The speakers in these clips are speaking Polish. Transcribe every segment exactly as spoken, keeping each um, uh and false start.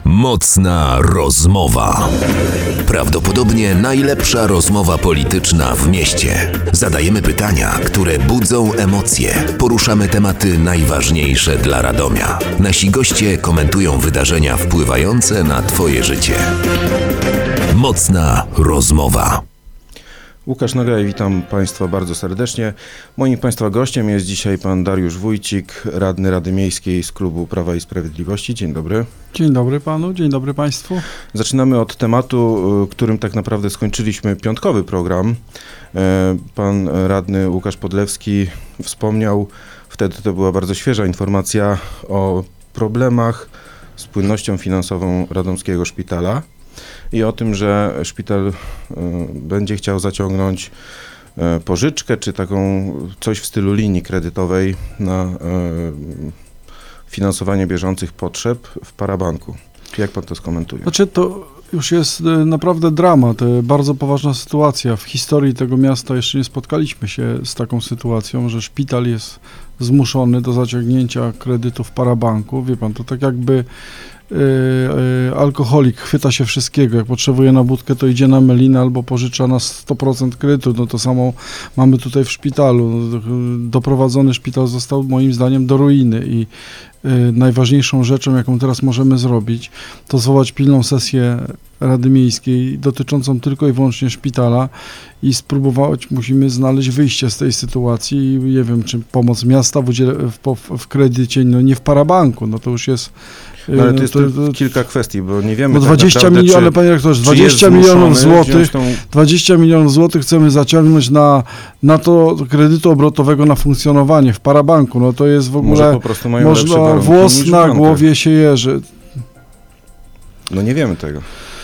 Mocna rozmowa. Prawdopodobnie najlepsza rozmowa polityczna w mieście. Zadajemy pytania, które budzą emocje. Poruszamy tematy najważniejsze dla Radomia. Nasi goście komentują wydarzenia wpływające na Twoje życie. Mocna rozmowa. Łukasz Nagraj, witam Państwa bardzo serdecznie. Moim Państwa gościem jest dzisiaj pan Dariusz Wójcik, radny Rady Miejskiej z klubu Prawa i Sprawiedliwości. Dzień dobry. Dzień dobry panu, dzień dobry państwu. Zaczynamy od tematu, którym tak naprawdę skończyliśmy piątkowy program. Pan radny Łukasz Podlewski wspomniał, wtedy to była bardzo świeża informacja o problemach z płynnością finansową radomskiego szpitala i o tym, że szpital y, będzie chciał zaciągnąć y, pożyczkę, czy taką coś w stylu linii kredytowej na y, finansowanie bieżących potrzeb w parabanku. Jak pan to skomentuje? Znaczy to już jest y, naprawdę dramat, y, bardzo poważna sytuacja. W historii tego miasta jeszcze nie spotkaliśmy się z taką sytuacją, że szpital jest zmuszony do zaciągnięcia kredytu w parabanku. Wie pan, to tak jakby Yy, yy, alkoholik chwyta się wszystkiego, jak potrzebuje na wódkę, to idzie na melinę albo pożycza na sto procent kredytu. No to samo mamy tutaj w szpitalu. Doprowadzony szpital został moim zdaniem do ruiny i yy, najważniejszą rzeczą, jaką teraz możemy zrobić, to zwołać pilną sesję Rady Miejskiej dotyczącą tylko i wyłącznie szpitala i spróbować, musimy znaleźć wyjście z tej sytuacji i nie wiem, czy pomoc miasta w, udziele, w, w kredycie, no nie w parabanku, no to już jest No, ale to jest to, to, kilka kwestii, bo nie wiemy no tak dwadzieścia naprawdę, milionów, czy, ale panie rektorze, dwadzieścia milionów złotych, tą... dwadzieścia milionów złotych chcemy zaciągnąć na, na to kredytu obrotowego na funkcjonowanie w parabanku, no to jest w ogóle, może po prostu mają można włos na głowie się jeży. No nie wiemy tego.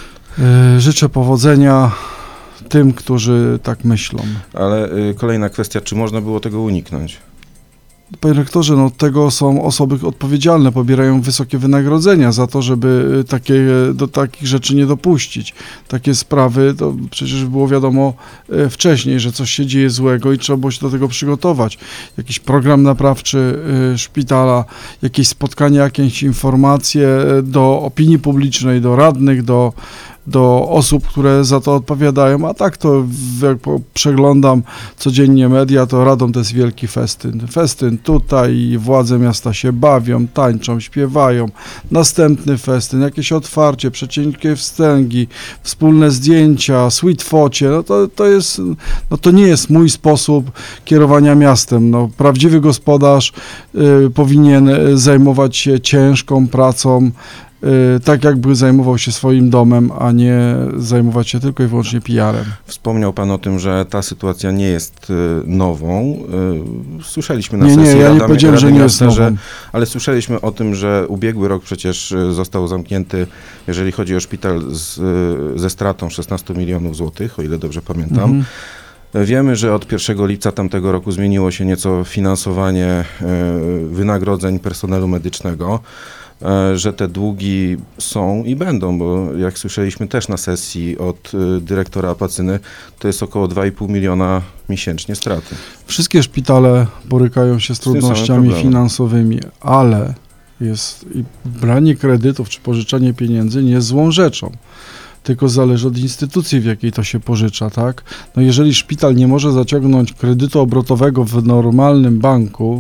Yy, życzę powodzenia tym, którzy tak myślą. Ale y, kolejna kwestia, czy można było tego uniknąć? Panie rektorze, no tego są osoby odpowiedzialne, pobierają wysokie wynagrodzenia za to, żeby takie, do takich rzeczy nie dopuścić. Takie sprawy, to przecież było wiadomo wcześniej, że coś się dzieje złego i trzeba było się do tego przygotować. Jakiś program naprawczy szpitala, jakieś spotkania, jakieś informacje do opinii publicznej, do radnych, do do osób, które za to odpowiadają, a tak to jak przeglądam codziennie media, to Radom to jest wielki festyn. Festyn tutaj, władze miasta się bawią, tańczą, śpiewają. Następny festyn, jakieś otwarcie, przeciętnie wstęgi, wspólne zdjęcia, sweet focie, no to, to jest, no to nie jest mój sposób kierowania miastem. No, prawdziwy gospodarz y, powinien zajmować się ciężką pracą, tak jakby zajmował się swoim domem, a nie zajmować się tylko i wyłącznie P R-em. Wspomniał pan o tym, że ta sytuacja nie jest nową. Słyszeliśmy na nie, sesji nie, ja Rady, nie powiedziałem, Rady że nie Miasta, jest nową. że, ale słyszeliśmy o tym, że ubiegły rok przecież został zamknięty, jeżeli chodzi o szpital z, ze stratą szesnaście milionów złotych, o ile dobrze pamiętam. Mhm. Wiemy, że od pierwszego lipca tamtego roku zmieniło się nieco finansowanie wynagrodzeń personelu medycznego, że te długi są i będą, bo jak słyszeliśmy też na sesji od dyrektora Apacyny, to jest około dwa i pół miliona miesięcznie straty. Wszystkie szpitale borykają się z trudnościami finansowymi, ale jest i branie kredytów czy pożyczanie pieniędzy nie jest złą rzeczą. Tylko zależy od instytucji, w jakiej to się pożycza, tak? No jeżeli szpital nie może zaciągnąć kredytu obrotowego w normalnym banku,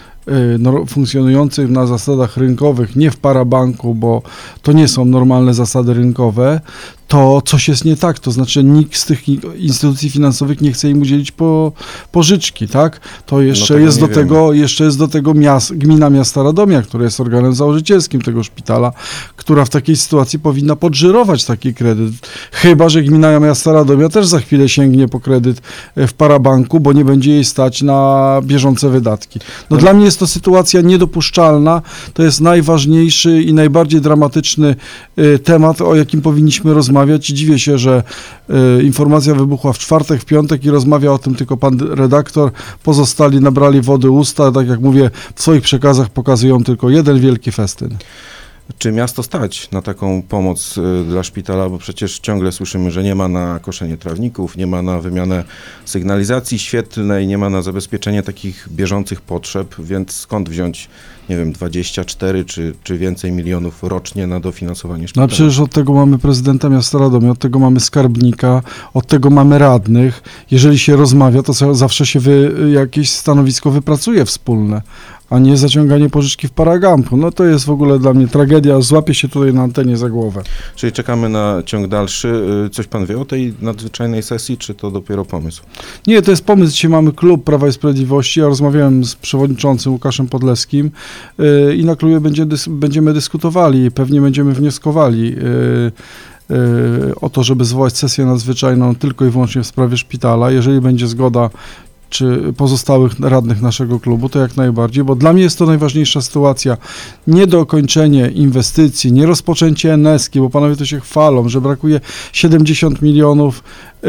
No, funkcjonujących na zasadach rynkowych, nie w parabanku, bo to nie są normalne zasady rynkowe, to coś jest nie tak, to znaczy nikt z tych instytucji finansowych nie chce im udzielić po, pożyczki, tak? To jeszcze, no jest do tego, jeszcze jest do tego miast, gmina miasta Radomia, która jest organem założycielskim tego szpitala, która w takiej sytuacji powinna podżyrować taki kredyt. Chyba że gmina miasta Radomia też za chwilę sięgnie po kredyt w parabanku, bo nie będzie jej stać na bieżące wydatki. No, no dla mnie jest to sytuacja niedopuszczalna, to jest najważniejszy i najbardziej dramatyczny y, temat, o jakim powinniśmy rozmawiać. Dziwię się, że y, informacja wybuchła w czwartek, w piątek i rozmawia o tym tylko pan redaktor. Pozostali nabrali wody usta, tak jak mówię, w swoich przekazach pokazują tylko jeden wielki festyn. Czy miasto stać na taką pomoc y, dla szpitala, bo przecież ciągle słyszymy, że nie ma na koszenie trawników, nie ma na wymianę sygnalizacji świetlnej, nie ma na zabezpieczenie takich bieżących potrzeb, więc skąd wziąć, nie wiem, dwadzieścia cztery czy, czy więcej milionów rocznie na dofinansowanie szpitala? No przecież od tego mamy prezydenta miasta Radomia, od tego mamy skarbnika, od tego mamy radnych. Jeżeli się rozmawia, to zawsze się wy, jakieś stanowisko wypracuje wspólne, a nie zaciąganie pożyczki w paragampu. No to jest w ogóle dla mnie tragedia, złapię się tutaj na antenie za głowę. Czyli czekamy na ciąg dalszy. Coś pan wie o tej nadzwyczajnej sesji, czy to dopiero pomysł? Nie, to jest pomysł. Dzisiaj mamy klub Prawa i Sprawiedliwości. Ja rozmawiałem z przewodniczącym Łukaszem Podleskim yy, i na klubie będzie, dys, będziemy dyskutowali, pewnie będziemy wnioskowali yy, yy, o to, żeby zwołać sesję nadzwyczajną tylko i wyłącznie w sprawie szpitala. Jeżeli będzie zgoda czy pozostałych radnych naszego klubu, to jak najbardziej, bo dla mnie jest to najważniejsza sytuacja. Niedokończenie inwestycji, nie rozpoczęcie en es ki, bo panowie to się chwalą, że brakuje siedemdziesiąt milionów y,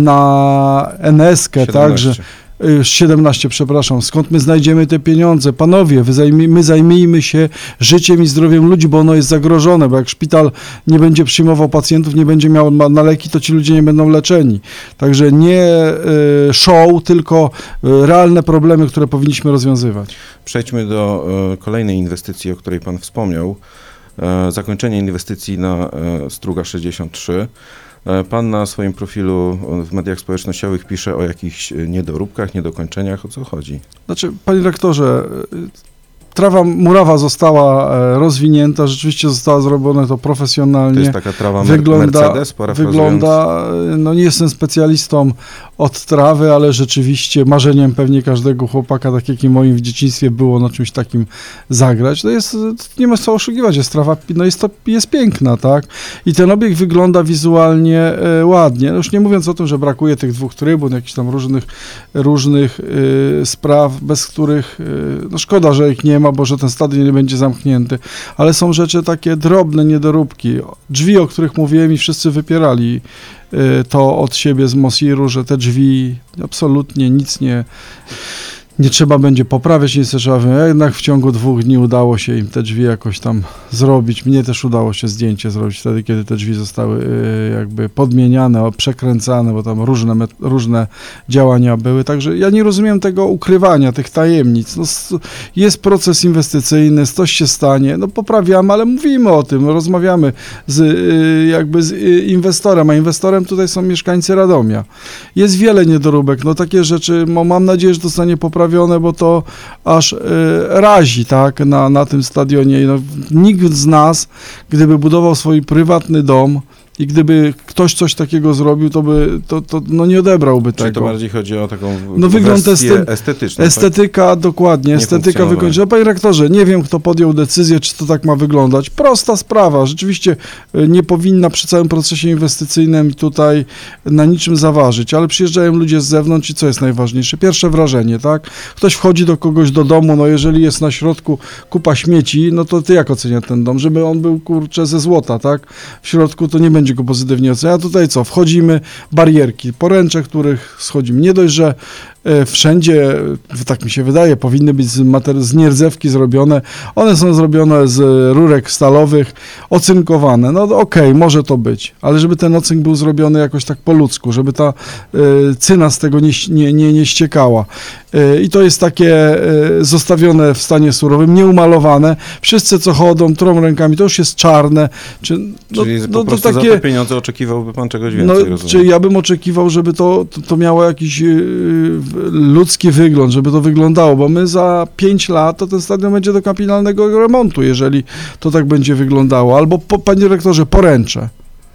na en es kę, także siedemnaście, przepraszam, skąd my znajdziemy te pieniądze? Panowie, wy zajmij, my zajmijmy się życiem i zdrowiem ludzi, bo ono jest zagrożone, bo jak szpital nie będzie przyjmował pacjentów, nie będzie miał na leki, to ci ludzie nie będą leczeni. Także nie y, show, tylko y, realne problemy, które powinniśmy rozwiązywać. Przejdźmy do y, kolejnej inwestycji, o której pan wspomniał. Y, zakończenie inwestycji na y, Struga sześćdziesiąt trzy. Pan na swoim profilu w mediach społecznościowych pisze o jakichś niedoróbkach, niedokończeniach. O co chodzi? Znaczy, panie rektorze, trawa murawa została rozwinięta, rzeczywiście została zrobione to profesjonalnie. To jest taka trawa wygląda, Mercedes, parafrazując. Wygląda, no nie jestem specjalistą od trawy, ale rzeczywiście marzeniem pewnie każdego chłopaka, tak jak i moim w dzieciństwie było na czymś takim zagrać. To jest, nie ma co oszukiwać, jest trawa, no jest to, jest piękna, tak? I ten obiekt wygląda wizualnie e, ładnie. No już nie mówiąc o tym, że brakuje tych dwóch trybun, jakichś tam różnych, różnych e, spraw, bez których, e, no szkoda, że ich nie ma, bo że ten stadion nie będzie zamknięty, ale są rzeczy takie drobne niedoróbki. Drzwi, o których mówiłem i wszyscy wypierali to od siebie z Mosiru, że te drzwi absolutnie nic nie, nie trzeba będzie poprawiać, nic nie trzeba, jednak w ciągu dwóch dni udało się im te drzwi jakoś tam zrobić. Mnie też udało się zdjęcie zrobić wtedy, kiedy te drzwi zostały jakby podmieniane, przekręcane, bo tam różne, różne działania były. Także ja nie rozumiem tego ukrywania, tych tajemnic. No, jest proces inwestycyjny, coś się stanie, no poprawiamy, ale mówimy o tym, rozmawiamy z, jakby z inwestorem, a inwestorem tutaj są mieszkańcy Radomia. Jest wiele niedoróbek, no takie rzeczy, no, mam nadzieję, że zostanie poprawione, bo to aż y, razi, tak, na, na tym stadionie. No, nikt z nas, gdyby budował swój prywatny dom i gdyby ktoś coś takiego zrobił, to by, to, to no nie odebrałby Czyli tego. to bardziej chodzi o taką no, wygląd wersję estetyczną. Estetyka, tak? Dokładnie, estetyka wykończona. Panie rektorze, nie wiem, kto podjął decyzję, czy to tak ma wyglądać. Prosta sprawa, rzeczywiście nie powinna przy całym procesie inwestycyjnym tutaj na niczym zaważyć, ale przyjeżdżają ludzie z zewnątrz i co jest najważniejsze? Pierwsze wrażenie, tak? Ktoś wchodzi do kogoś do domu, no jeżeli jest na środku kupa śmieci, no to ty jak oceniasz ten dom? Żeby on był, kurczę, ze złota, tak? W środku to nie będzie go pozytywnie oceniać. A tutaj co? Wchodzimy, barierki, poręcze, których schodzimy. Nie dość, że e, wszędzie, tak mi się wydaje, powinny być z, mater- z nierdzewki zrobione. One są zrobione z rurek stalowych, ocynkowane. No okej, okay, może to być, ale żeby ten ocynk był zrobiony jakoś tak po ludzku, żeby ta e, cyna z tego nie, nie, nie, nie ściekała. E, I to jest takie e, zostawione w stanie surowym, nieumalowane. Wszyscy, co chodzą, trą rękami, to już jest czarne. Czy, no, Czyli no, po prostu to takie, za te pieniądze oczekiwałby pan czegoś więcej, no, czy ja bym oczekiwał, żeby to, to, to miało jakiś yy, ludzki wygląd, żeby to wyglądało, bo my za pięć lat to ten stadion będzie do kapitalnego remontu, jeżeli to tak będzie wyglądało. Albo, po, panie dyrektorze, poręcze.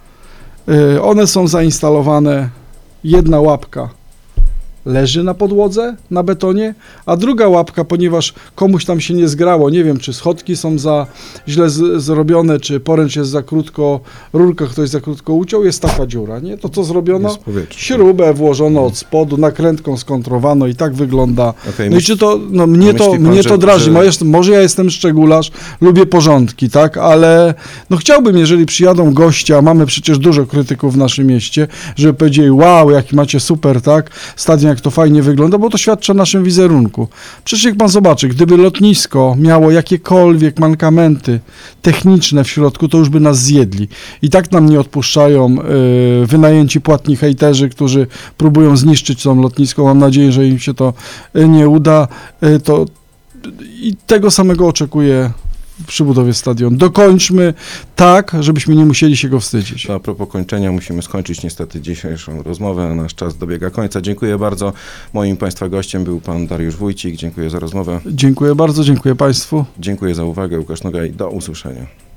Yy, one są zainstalowane, jedna łapka leży na podłodze, na betonie, a druga łapka, ponieważ komuś tam się nie zgrało, nie wiem, czy schodki są za źle z, zrobione, czy poręcz jest za krótko, rurkę ktoś za krótko uciął, jest taka dziura, nie? To co zrobiono? Śrubę włożono od spodu, nakrętką skontrowano i tak wygląda. Okay, no myśl, i czy to, no mnie to, pan, mnie to że, drażni, że... może ja jestem szczególarz, lubię porządki, tak, ale no chciałbym, jeżeli przyjadą goście, a mamy przecież dużo krytyków w naszym mieście, żeby powiedzieli, wow, jaki macie super, tak, stadion jak jak to fajnie wygląda, bo to świadczy o naszym wizerunku. Przecież jak pan zobaczy, gdyby lotnisko miało jakiekolwiek mankamenty techniczne w środku, to już by nas zjedli. I tak nam nie odpuszczają y, wynajęci płatni hejterzy, którzy próbują zniszczyć to lotnisko. Mam nadzieję, że im się to y, nie uda. Y, to, I tego samego oczekuję przy budowie stadionu. Dokończmy tak, żebyśmy nie musieli się go wstydzić. To a propos kończenia, musimy skończyć niestety dzisiejszą rozmowę. Nasz czas dobiega końca. Dziękuję bardzo. Moim Państwa gościem był Pan Dariusz Wójcik. Dziękuję za rozmowę. Dziękuję bardzo, dziękuję Państwu. Dziękuję za uwagę. Łukasz Nogaj. Do usłyszenia.